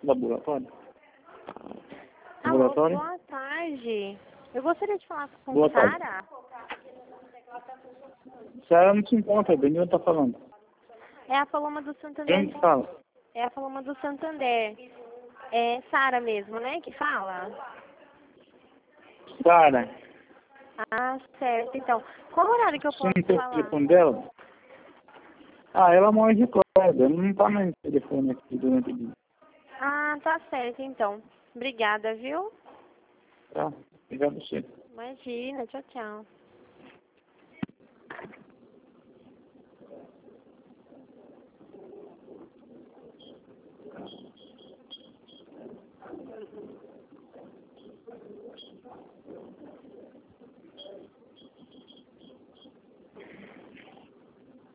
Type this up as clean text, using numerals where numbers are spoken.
Laboratório? Alô, Laboratório? boa tarde. Eu gostaria de falar com Boa tarde. Sara. Sara não se encontra, Danilo tá falando. É a Paloma do Quem Santander. que fala? É a Paloma do Santander. É Sara mesmo, né, que fala? Sara, Ah, certo. Então, qual horário que eu você não posso tem o falar? telefone dela? Ah, ela mora de corda, não tá mais no telefone aqui durante o dia. Ah, tá certo, então. Obrigada, viu? Tá? Obrigado a você. Imagina, tchau, tchau.